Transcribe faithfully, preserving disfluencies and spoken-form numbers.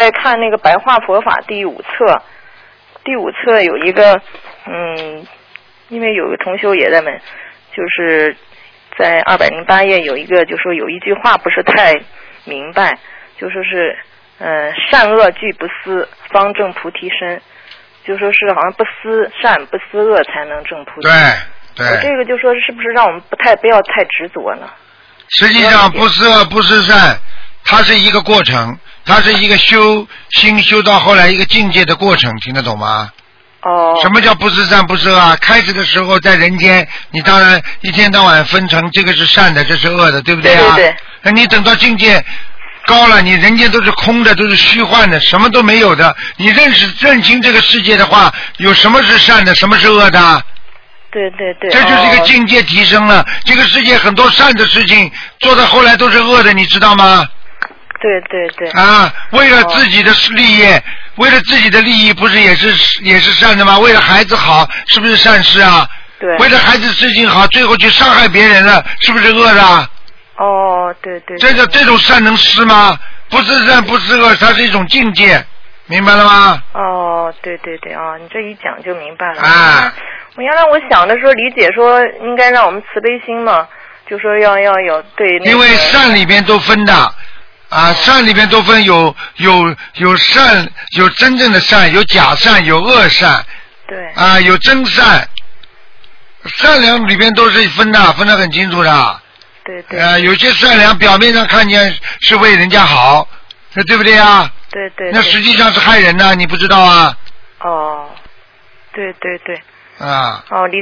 在看那个白话佛法第五册，第五册有一个，嗯，因为有个同修也在问，就是在二百零八页有一个，就说有一句话不是太明白，就说是，呃，善恶俱不思，方正菩提身，就说是好像不思善不思恶才能证菩提。 对对。 我这个就说是不是让我们不太不要太执着呢？ 实际上不思恶不思善，它是一个过程，它是一个修心修到后来一个境界的过程，听得懂吗？ 哦。 什么叫不思善不思恶啊？开始的时候在人间，你当然一天到晚分成这个是善的，这是恶的，对不对啊？ 对对对。 那你等到境界高了，你人间都是空的，都是虚幻的，什么都没有的。你认识认清这个世界的话，有什么是善的，什么是恶的？ 对对对。 这就是一个境界提升了。哦、这个世界很多善的事情做到后来都是恶的，你知道吗？ 对对对。 啊，为了自己的利益，哦、为了自己的利益，不是也是也是善的吗？为了孩子好，是不是善事啊？ 对。 为了孩子事情好，最后去伤害别人了，是不是恶的？ 哦，对对。 这个这种善能施吗？不是善，不是恶，它是一种境界，明白了吗？ 哦，对对对啊、哦，你这一讲就明白了。 啊。 我原来我想的说理解说应该让我们慈悲心嘛，就说要要有对、那个。 因为善里边都分的。啊，善里面都分有有有善，有真正的善，有假善，有恶善。 对。啊， 有真善，善良里边都是分的，分得很清楚的。 对对。 呃，有些善良表面上看见是为人家好，对不对啊？ 对 对, 对。 那实际上是害人呢，你不知道啊？ 哦，对对对。 啊。 哦，理